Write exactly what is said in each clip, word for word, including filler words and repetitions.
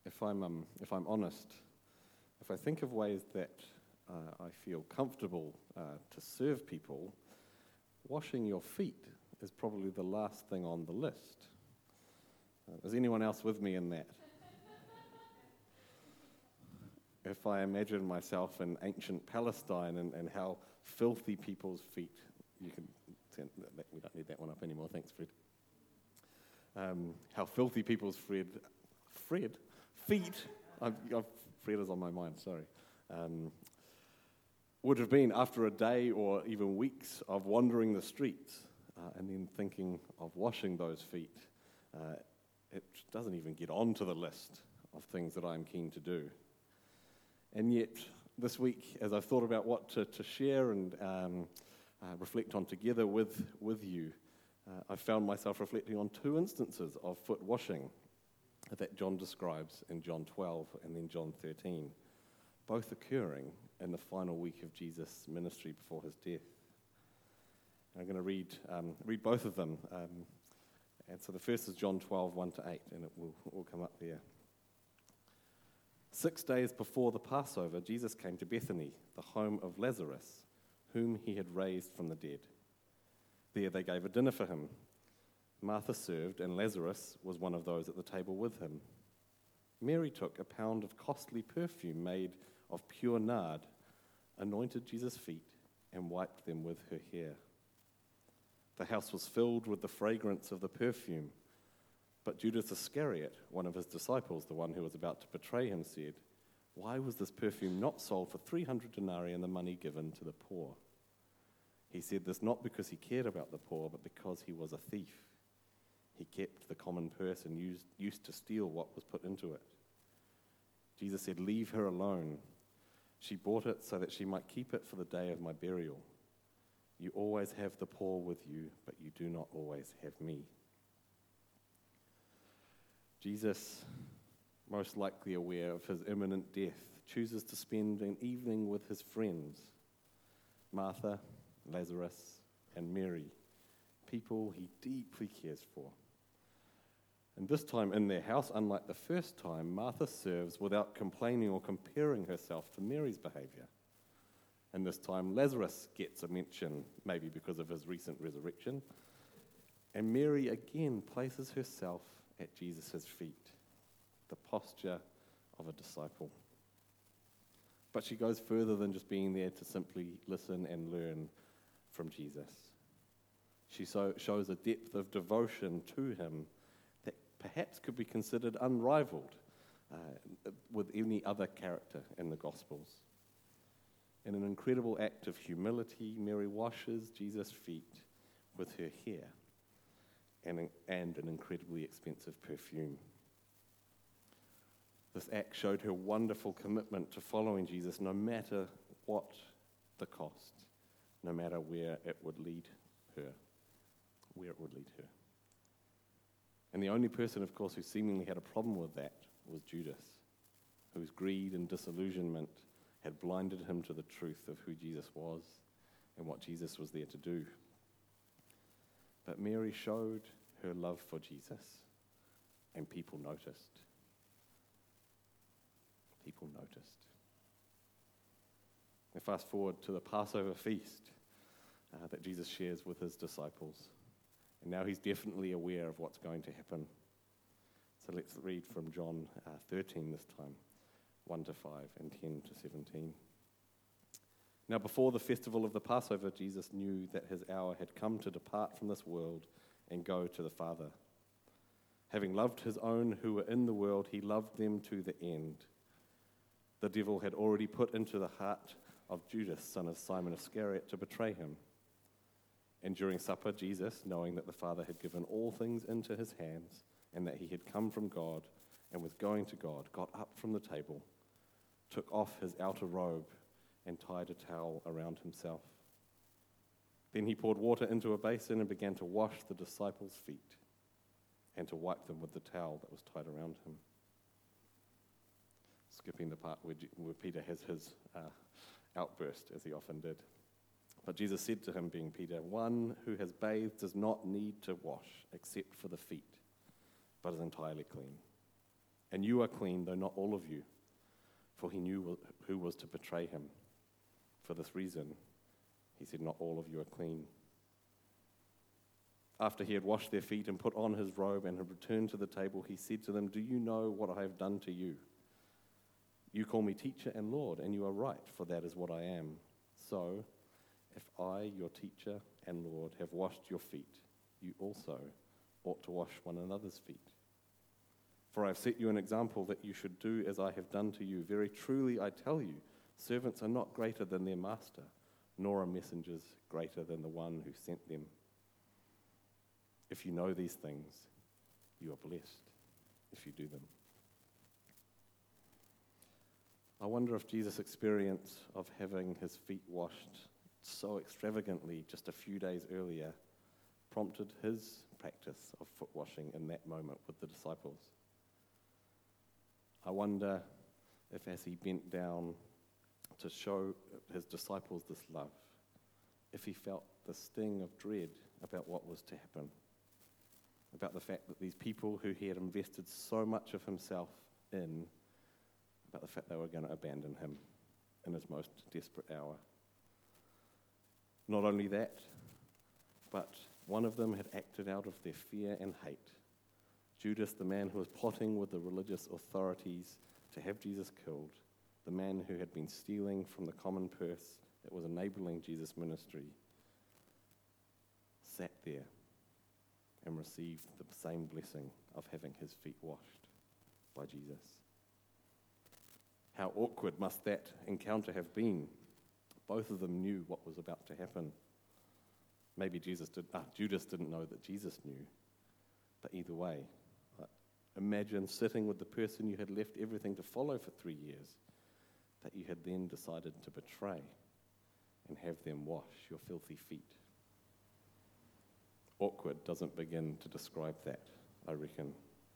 if I'm um, if I'm honest, if I think of ways that uh, I feel comfortable uh, to serve people, washing your feet is probably the last thing on the list. Uh, is anyone else with me in that? If I imagine myself in ancient Palestine and, and how filthy people's feet, you can, we don't need that one up anymore, thanks Fred. Um, how filthy people's Fred, Fred, feet, I've, I've, Fred is on my mind, sorry, um, would have been after a day or even weeks of wandering the streets uh, and then thinking of washing those feet. Uh, it doesn't even get onto the list of things that I'm keen to do. And yet, this week, as I've thought about what to, to share and um, uh, reflect on together with, with you, uh, I found myself reflecting on two instances of foot washing that John describes in John twelve and then John thirteen, both occurring in the final week of Jesus' ministry before his death. And I'm going to read um, read both of them. Um, and so the first is John twelve, one to eight, and it will, it will come up there. Six days before the Passover, Jesus came to Bethany, the home of Lazarus, whom he had raised from the dead. There they gave a dinner for him. Martha served, and Lazarus was one of those at the table with him. Mary took a pound of costly perfume made of pure nard, anointed Jesus' feet, and wiped them with her hair. The house was filled with the fragrance of the perfume. But Judas Iscariot, one of his disciples, the one who was about to betray him, said, "Why was this perfume not sold for three hundred denarii and the money given to the poor?" He said this not because he cared about the poor, but because he was a thief. He kept the common purse and used, used to steal what was put into it. Jesus said, "Leave her alone. She bought it so that she might keep it for the day of my burial. You always have the poor with you, but you do not always have me." Jesus, most likely aware of his imminent death, chooses to spend an evening with his friends, Martha, Lazarus, and Mary, people he deeply cares for. And this time in their house, unlike the first time, Martha serves without complaining or comparing herself to Mary's behavior. And this time Lazarus gets a mention, maybe because of his recent resurrection, and Mary again places herself at Jesus' feet, the posture of a disciple. But she goes further than just being there to simply listen and learn from Jesus. She so shows a depth of devotion to him that perhaps could be considered unrivaled uh, with any other character in the Gospels. In an incredible act of humility, Mary washes Jesus' feet with her hair and, and an incredibly expensive perfume. This act showed her wonderful commitment to following Jesus no matter what the cost, no matter where it would lead her, where it would lead her. And the only person, of course, who seemingly had a problem with that was Judas, whose greed and disillusionment had blinded him to the truth of who Jesus was and what Jesus was there to do. But Mary showed her love for Jesus, and people noticed. People noticed. Now fast forward to the Passover feast uh, that Jesus shares with his disciples. And now he's definitely aware of what's going to happen. So let's read from John uh, thirteen this time, one to five and ten to seventeen. Now before the festival of the Passover, Jesus knew that his hour had come to depart from this world and go to the Father. Having loved his own who were in the world, he loved them to the end. The devil had already put into the heart of Judas, son of Simon Iscariot, to betray him. And during supper, Jesus, knowing that the Father had given all things into his hands and that he had come from God and was going to God, got up from the table, took off his outer robe, and tied a towel around himself. Then he poured water into a basin and began to wash the disciples' feet and to wipe them with the towel that was tied around him. Skipping the part where, where Peter has his uh, outburst, as he often did. But Jesus said to him, being Peter, "One who has bathed does not need to wash except for the feet, but is entirely clean. And you are clean, though not all of you, for he knew who was to betray him. For this reason, he said, not all of you are clean. After he had washed their feet and put on his robe and had returned to the table, he said to them, do you know what I have done to you? You call me teacher and Lord, and you are right, for that is what I am. So, if I, your teacher and Lord, have washed your feet, you also ought to wash one another's feet. For I have set you an example that you should do as I have done to you. Very truly I tell you, servants are not greater than their master, nor are messengers greater than the one who sent them. If you know these things, you are blessed if you do them. I wonder if Jesus' experience of having his feet washed so extravagantly just a few days earlier prompted his practice of foot washing in that moment with the disciples. I wonder if as he bent down to show his disciples this love, if he felt the sting of dread about what was to happen, about the fact that these people who he had invested so much of himself in, about the fact they were going to abandon him in his most desperate hour. Not only that, but one of them had acted out of their fear and hate. Judas, the man who was plotting with the religious authorities to have Jesus killed, the man who had been stealing from the common purse that was enabling Jesus' ministry, sat there and received the same blessing of having his feet washed by Jesus. How awkward must that encounter have been? Both of them knew what was about to happen. Maybe Jesus did, ah, Judas didn't know that Jesus knew, but either way, uh, imagine sitting with the person you had left everything to follow for three years, that you had then decided to betray and have them wash your filthy feet. Awkward doesn't begin to describe that, I reckon.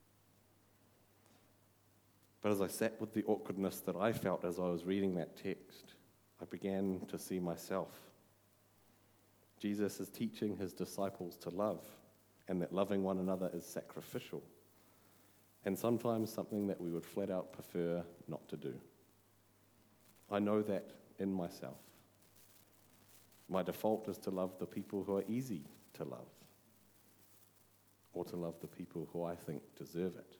But as I sat with the awkwardness that I felt as I was reading that text, I began to see myself. Jesus is teaching his disciples to love, and that loving one another is sacrificial, and sometimes something that we would flat out prefer not to do. I know that in myself. My default is to love the people who are easy to love, or to love the people who I think deserve it.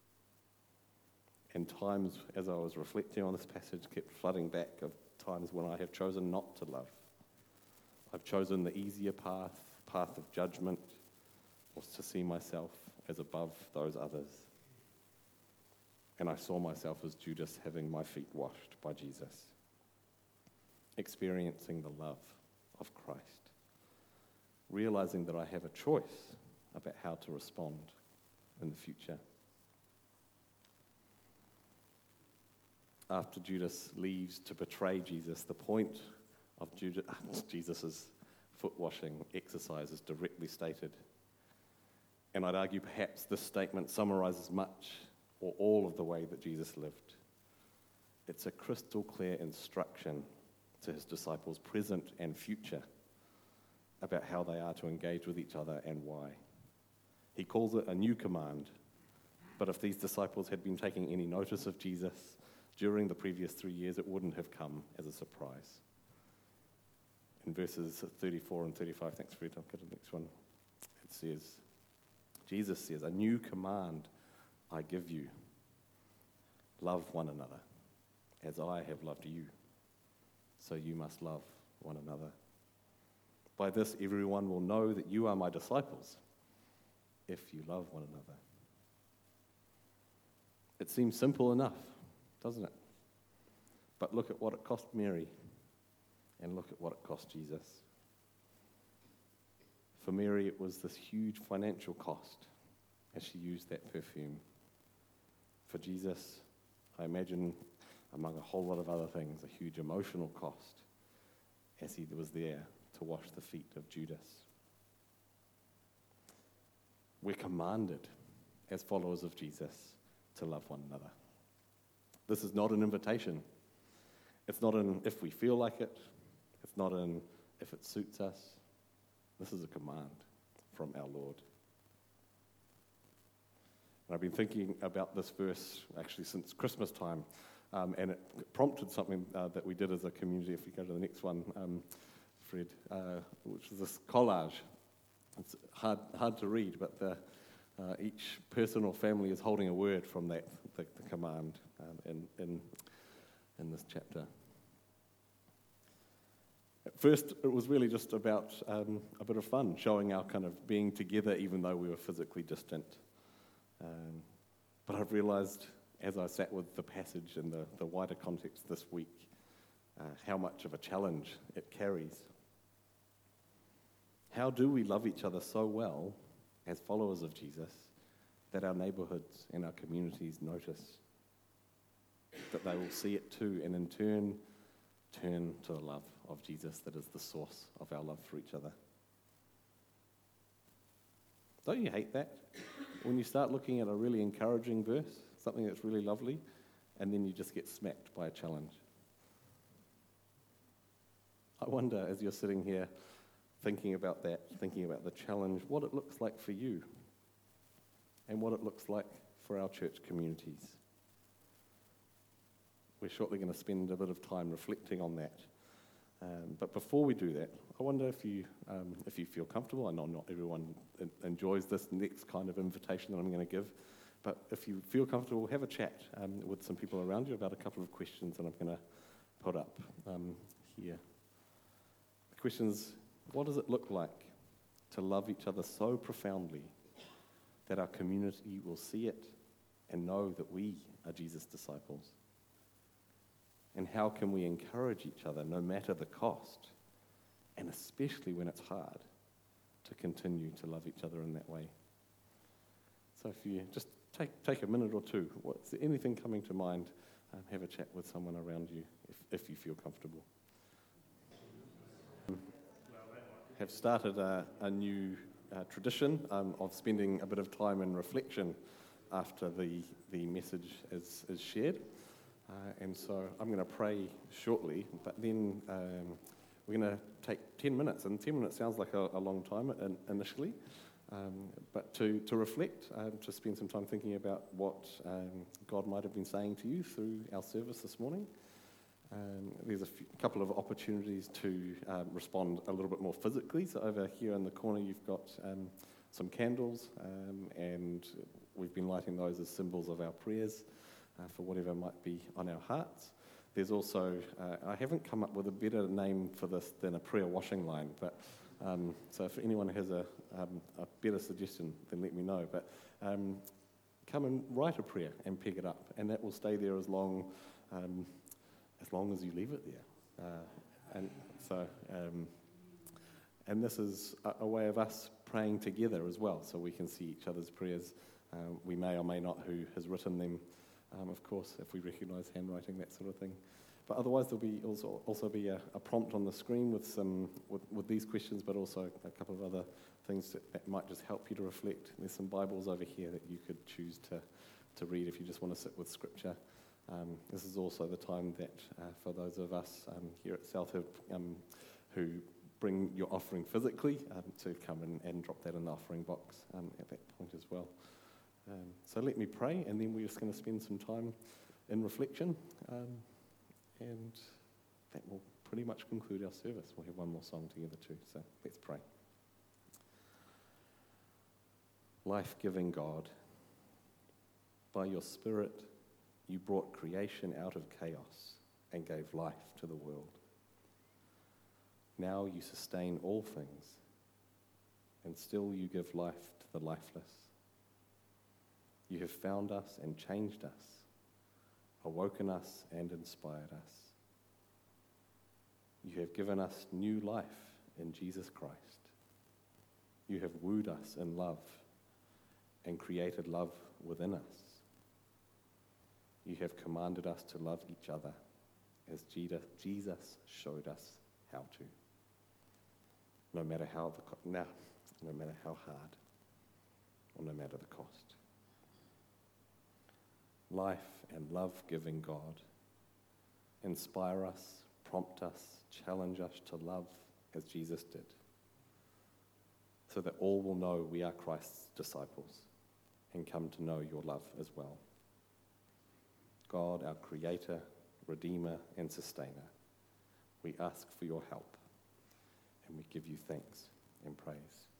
And times, as I was reflecting on this passage, kept flooding back of times when I have chosen not to love. I've chosen the easier path, path of judgment, or to see myself as above those others. And I saw myself as Judas having my feet washed by Jesus, experiencing the love of Christ, realizing that I have a choice about how to respond in the future. After Judas leaves to betray Jesus, the point of Judas, Jesus' foot-washing exercise is directly stated. And I'd argue perhaps this statement summarizes much or all of the way that Jesus lived. It's a crystal clear instruction to his disciples, present and future, about how they are to engage with each other and why. He calls it a new command, but if these disciples had been taking any notice of Jesus during the previous three years, it wouldn't have come as a surprise. In verses thirty-four and thirty-five, thanks Fred, I'll go to the next one. It says, Jesus says, a new command I give you. Love one another as I have loved you. So you must love one another. By this everyone will know that you are my disciples, if you love one another. It seems simple enough, doesn't it? But look at what it cost Mary, and look at what it cost Jesus. For Mary, it was this huge financial cost as she used that perfume. For Jesus, I imagine, among a whole lot of other things, a huge emotional cost as he was there to wash the feet of Judas. We're commanded, as followers of Jesus, to love one another. This is not an invitation. It's not an if we feel like it. It's not an if it suits us. This is a command from our Lord. And I've been thinking about this verse actually since Christmas time, um, and it prompted something uh, that we did as a community. If you go to the next one, um, Fred, uh, which is this collage. It's hard hard to read, but the, uh, each person or family is holding a word from that the, the command um, in, in in this chapter. At first, it was really just about um, a bit of fun, showing our kind of being together even though we were physically distant. Um, but I've realised as I sat with the passage in the, the wider context this week, uh, how much of a challenge it carries. How do we love each other so well as followers of Jesus that our neighbourhoods and our communities notice, that they will see it too, and in turn turn to the love of Jesus that is the source of our love for each other? Don't you hate that? When you start looking at a really encouraging verse, something that's really lovely, and then you just get smacked by a challenge. I wonder, as you're sitting here thinking about that, thinking about the challenge, what it looks like for you and what it looks like for our church communities. We're shortly going to spend a bit of time reflecting on that. Um, but before we do that, I wonder if you um, if you feel comfortable. I know not everyone en- enjoys this next kind of invitation that I'm going to give, but if you feel comfortable, have a chat um, with some people around you about a couple of questions that I'm going to put up um, here. The questions: what does it look like to love each other so profoundly that our community will see it and know that we are Jesus' disciples? And how can we encourage each other, no matter the cost, and especially when it's hard, to continue to love each other in that way? So if you just take take a minute or two, what's there anything coming to mind, um, have a chat with someone around you if, if you feel comfortable. Have started a, a new uh, tradition um, of spending a bit of time in reflection after the, the message is, is shared. Uh, and so I'm going to pray shortly, but then um, we're going to take ten minutes, and ten minutes sounds like a, a long time in, initially, um, but to, to reflect, um, to spend some time thinking about what um, God might have been saying to you through our service this morning. Um, there's a few, couple of opportunities to um, respond a little bit more physically. So over here in the corner you've got um, some candles, um, and we've been lighting those as symbols of our prayers uh, for whatever might be on our hearts. There's also, uh, I haven't come up with a better name for this than a prayer washing line, but um, so if anyone has a, um, a better suggestion, then let me know. But um, come and write a prayer and peg it up, and that will stay there as long um, as long as you leave it there. Uh, and so, um, and this is a, a way of us praying together as well, so we can see each other's prayers. Um, we may or may not who has written them, um, of course, if we recognise handwriting, that sort of thing. But otherwise, there'll be also also be a, a prompt on the screen with some with, with these questions, but also a couple of other things that, that might just help you to reflect. There's some Bibles over here that you could choose to to read if you just want to sit with Scripture. Um, this is also the time that uh, for those of us um, here at Southhope um, who bring your offering physically um, to come and, and drop that in the offering box um, at that point as well. Um, so let me pray, and then we're just going to spend some time in reflection, um, and that will pretty much conclude our service. We'll have one more song together too, so let's pray. Life-giving God, by your Spirit, you brought creation out of chaos and gave life to the world. Now you sustain all things, and still you give life to the lifeless. You have found us and changed us, awoken us and inspired us. You have given us new life in Jesus Christ. You have wooed us in love and created love within us. You have commanded us to love each other as Jesus showed us how to. No matter how the co- no, no matter how hard, or no matter the cost. Life and love-giving God, inspire us, prompt us, challenge us to love as Jesus did, so that all will know we are Christ's disciples. and come to know your love as well. God, our Creator, Redeemer, and Sustainer, we ask for your help, and we give you thanks and praise.